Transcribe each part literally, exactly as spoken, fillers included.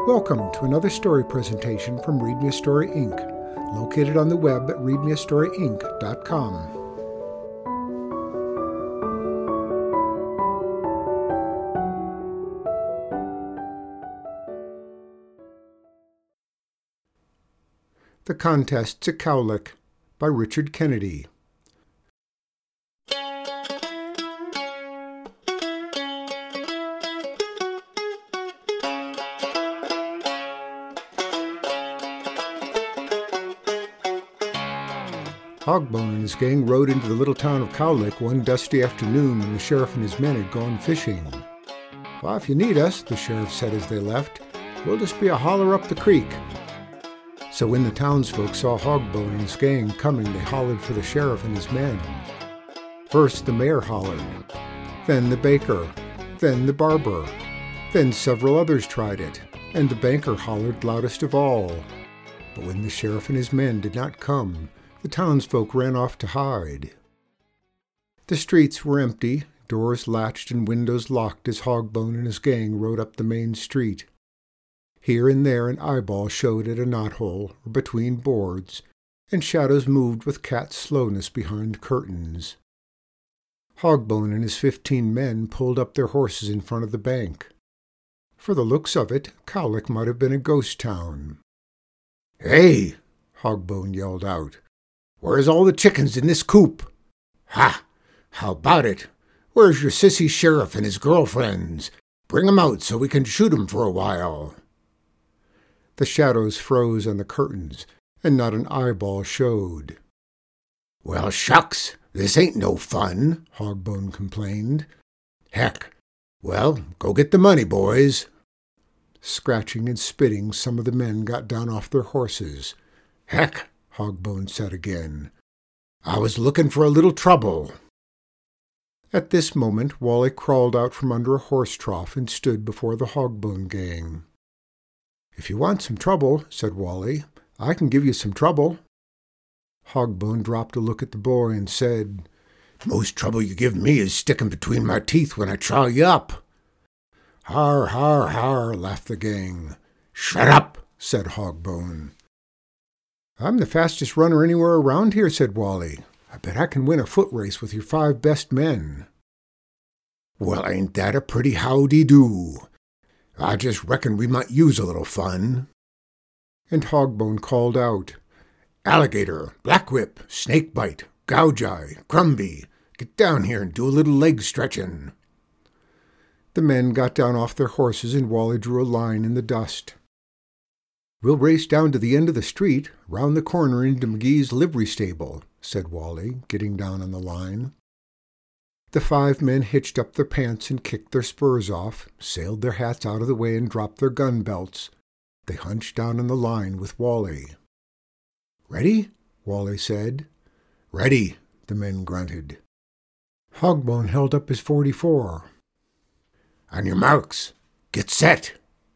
Welcome to another story presentation from Read Me a Story, Incorporated, located on the web at read me a story inc dot com. The Contests at Cowlick by Richard Kennedy. Hogbone and his gang rode into the little town of Cowlick one dusty afternoon when the sheriff and his men had gone fishing. "Well, if you need us," the sheriff said as they left, "we'll just be a holler up the creek." So when the townsfolk saw Hogbone and his gang coming, they hollered for the sheriff and his men. First the mayor hollered, then the baker, then the barber, then several others tried it, and the banker hollered loudest of all. But when the sheriff and his men did not come, the townsfolk ran off to hide. The streets were empty, doors latched and windows locked as Hogbone and his gang rode up the main street. Here and there an eyeball showed at a knothole or between boards, and shadows moved with cat slowness behind curtains. Hogbone and his fifteen men pulled up their horses in front of the bank. For the looks of it, Cowlick might have been a ghost town. "Hey!" Hogbone yelled out. "Where's all the chickens in this coop? Ha! How about it? Where's your sissy sheriff and his girlfriends? Bring 'em out so we can shoot 'em for a while." The shadows froze on the curtains, and not an eyeball showed. "Well, shucks, this ain't no fun," Hogbone complained. "Heck! Well, go get the money, boys." Scratching and spitting, some of the men got down off their horses. "Heck!" Hogbone said again. "I was looking for a little trouble." At this moment Wally crawled out from under a horse trough and stood before the Hogbone gang. "If you want some trouble," said Wally, "I can give you some trouble." Hogbone dropped a look at the boy and said, "Most trouble you give me is sticking between my teeth when I trow you up." "Har, har, har," laughed the gang. "Shut up," said Hogbone. "I'm the fastest runner anywhere around here," said Wally. "I bet I can win a foot race with your five best men." "Well, ain't that a pretty howdy-do? I just reckon we might use a little fun." And Hogbone called out, "Alligator, Blackwhip, Snakebite, Gouge-Eye, Crumby, get down here and do a little leg stretching." The men got down off their horses and Wally drew a line in the dust. "We'll race down to the end of the street, round the corner into McGee's livery stable," said Wally, getting down on the line. The five men hitched up their pants and kicked their spurs off, sailed their hats out of the way and dropped their gun belts. They hunched down on the line with Wally. "Ready?" Wally said. "Ready," the men grunted. Hogbone held up his forty-four. "On your marks, get set."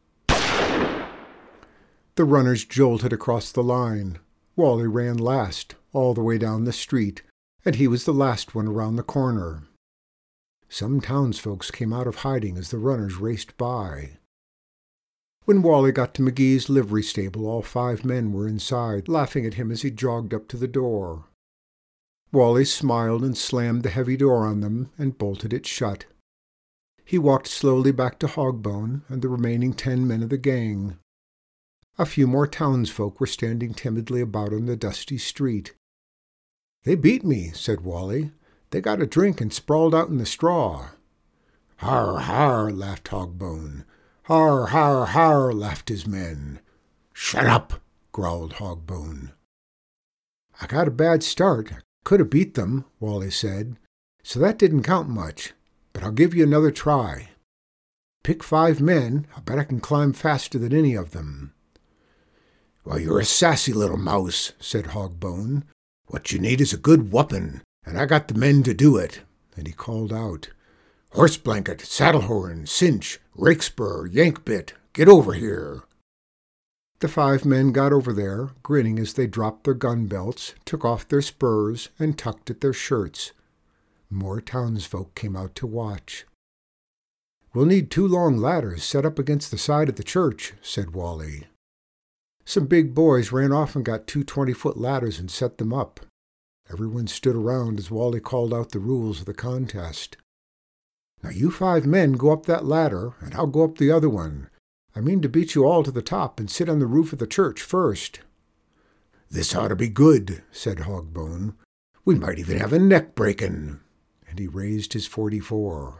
The runners jolted across the line. Wally ran last, all the way down the street, and he was the last one around the corner. Some townsfolk came out of hiding as the runners raced by. When Wally got to McGee's livery stable, all five men were inside, laughing at him as he jogged up to the door. Wally smiled and slammed the heavy door on them and bolted it shut. He walked slowly back to Hogbone and the remaining ten men of the gang. A few more townsfolk were standing timidly about on the dusty street. "They beat me," said Wally. "They got a drink and sprawled out in the straw." "Har, har," laughed Hogbone. "Har, har, har," laughed his men. "Shut up," growled Hogbone. "I got a bad start. I could have beat them," Wally said, "so that didn't count much, but I'll give you another try. Pick five men. I bet I can climb faster than any of them." "Well, you're a sassy little mouse," said Hogbone. "What you need is a good whupping, and I got the men to do it." And he called out, "Horse blanket, saddlehorn, cinch, rakespur, yank bit, get over here." The five men got over there, grinning as they dropped their gun belts, took off their spurs, and tucked at their shirts. More townsfolk came out to watch. We'll need two long ladders set up against the side of the church, said Wally. Some big boys ran off and got two twenty-foot ladders and set them up. Everyone stood around as Wally called out the rules of the contest. Now you five men go up that ladder, and I'll go up the other one. I mean to beat you all to the top and sit on the roof of the church first. This ought to be good, said Hogbone. We might even have a neck breaking. And he raised his forty-four.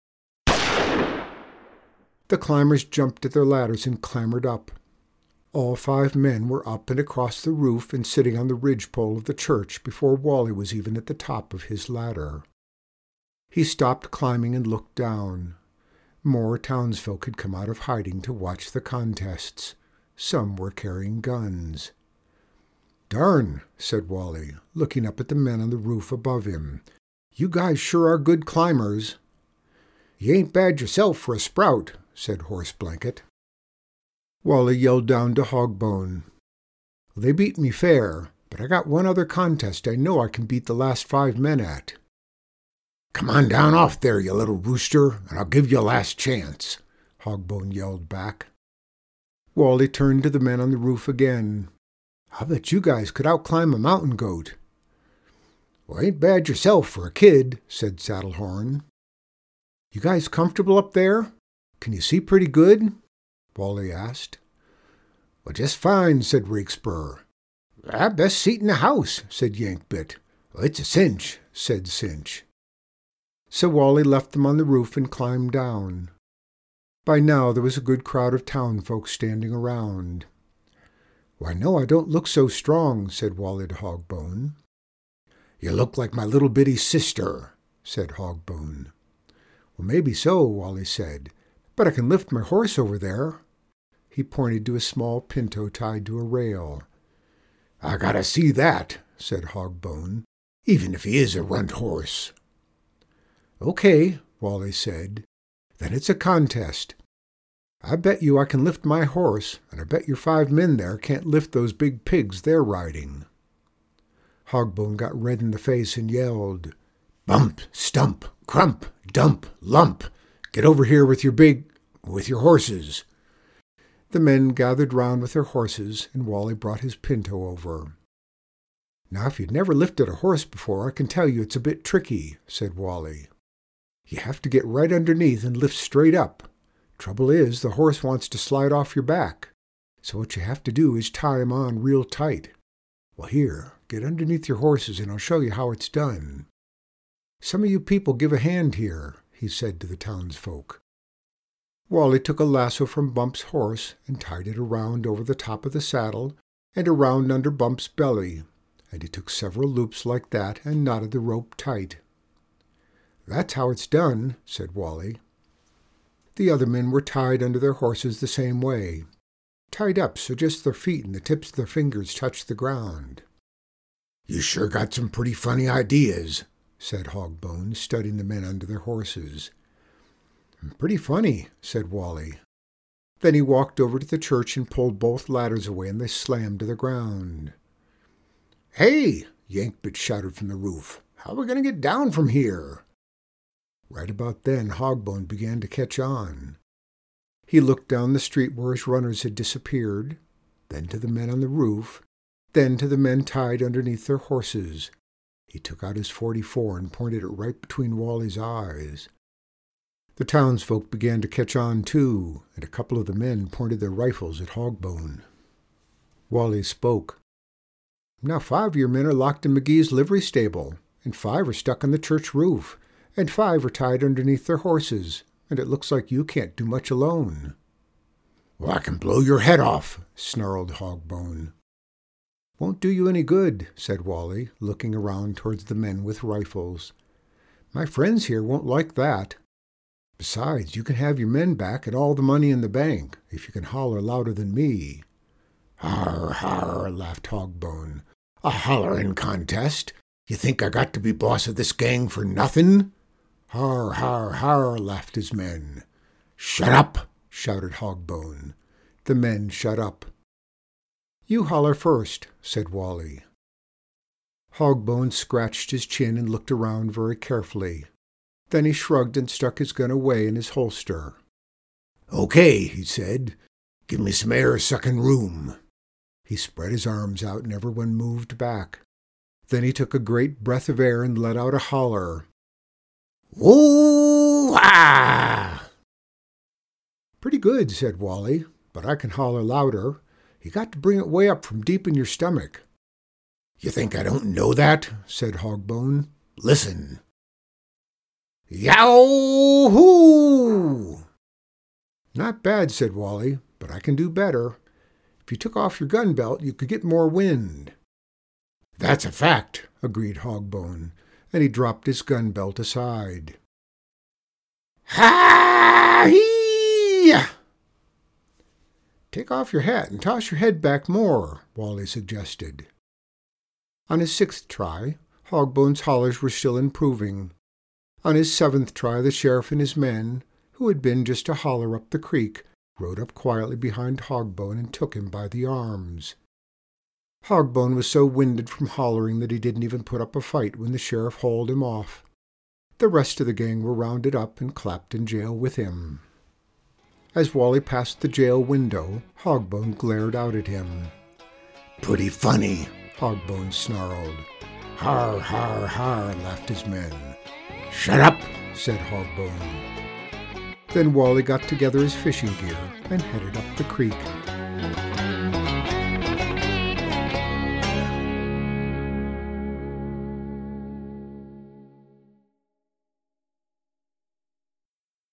The climbers jumped at their ladders and clambered up. All five men were up and across the roof and sitting on the ridgepole of the church before Wally was even at the top of his ladder. He stopped climbing and looked down. More townsfolk had come out of hiding to watch the contests. Some were carrying guns. Darn, said Wally, looking up at the men on the roof above him. You guys sure are good climbers. You ain't bad yourself for a sprout, said Horse Blanket. Wally yelled down to Hogbone. They beat me fair, but I got one other contest I know I can beat the last five men at. Come on down off there, you little rooster, and I'll give you a last chance, Hogbone yelled back. Wally turned to the men on the roof again. I bet you guys could outclimb a mountain goat. Well, ain't bad yourself for a kid, said Saddlehorn. You guys comfortable up there? Can you see pretty good? Wally asked. Well, just fine, said Rakespur. Ah, best seat in the house, said Yankbit. Well, it's a cinch, said Cinch. So Wally left them on the roof and climbed down. By now there was a good crowd of townfolk standing around. Why, no, I don't look so strong, said Wally to Hogbone. You look like my little bitty sister, said Hogbone. Well, maybe so, Wally said, but I can lift my horse over there. He pointed to a small pinto tied to a rail. I gotta see that, said Hogbone, even if he is a runt horse. Okay, Wally said. Then it's a contest. I bet you I can lift my horse, and I bet your five men there can't lift those big pigs they're riding. Hogbone got red in the face and yelled, Bump, stump, crump, dump, lump. Get over here with your big... with your horses. The men gathered round with their horses, and Wally brought his pinto over. Now, if you'd never lifted a horse before, I can tell you it's a bit tricky, said Wally. You have to get right underneath and lift straight up. Trouble is, the horse wants to slide off your back, so what you have to do is tie him on real tight. Well, here, get underneath your horses and I'll show you how it's done. Some of you people give a hand here, he said to the townsfolk. Wally took a lasso from Bump's horse and tied it around over the top of the saddle and around under Bump's belly, and he took several loops like that and knotted the rope tight. That's how it's done, said Wally. The other men were tied under their horses the same way, tied up so just their feet and the tips of their fingers touched the ground. You sure got some pretty funny ideas, said Hogbone, studying the men under their horses. Pretty funny, said Wally. Then he walked over to the church and pulled both ladders away, and they slammed to the ground. Hey, Yankbit shouted from the roof. How are we going to get down from here? Right about then, Hogbone began to catch on. He looked down the street where his runners had disappeared, then to the men on the roof, then to the men tied underneath their horses. He took out his forty-four and pointed it right between Wally's eyes. The townsfolk began to catch on too, and a couple of the men pointed their rifles at Hogbone. Wally spoke. Now five of your men are locked in McGee's livery stable, and five are stuck on the church roof, and five are tied underneath their horses, and it looks like you can't do much alone. Well, I can blow your head off, snarled Hogbone. Won't do you any good, said Wally, looking around towards the men with rifles. My friends here won't like that. Besides, you can have your men back and all the money in the bank, if you can holler louder than me. Har, har, laughed Hogbone. A hollerin' contest? You think I got to be boss of this gang for nothing? Har, har, har, laughed his men. Shut up, shouted Hogbone. The men shut up. You holler first, said Wally. Hogbone scratched his chin and looked around very carefully. Then he shrugged and stuck his gun away in his holster. "Okay," he said. "Give me some air-sucking room." He spread his arms out and everyone moved back. Then he took a great breath of air and let out a holler. "Woo-ah!" "Pretty good," said Wally, "but I can holler louder. You got to bring it way up from deep in your stomach." "You think I don't know that?" said Hogbone. "Listen." "Yow-hoo!" "Not bad," said Wally, "but I can do better. If you took off your gun belt, you could get more wind." "That's a fact," agreed Hogbone, and he dropped his gun belt aside. "Ha-hee!" "Take off your hat and toss your head back more," Wally suggested. On his sixth try, Hogbone's hollers were still improving. On his seventh try, the sheriff and his men, who had been just a holler up the creek, rode up quietly behind Hogbone and took him by the arms. Hogbone was so winded from hollering that he didn't even put up a fight when the sheriff hauled him off. The rest of the gang were rounded up and clapped in jail with him. As Wally passed the jail window, Hogbone glared out at him. "Pretty funny," Hogbone snarled. "Har, har, har," laughed his men. "Shut up," said Hogbone. Then Wally got together his fishing gear and headed up the creek.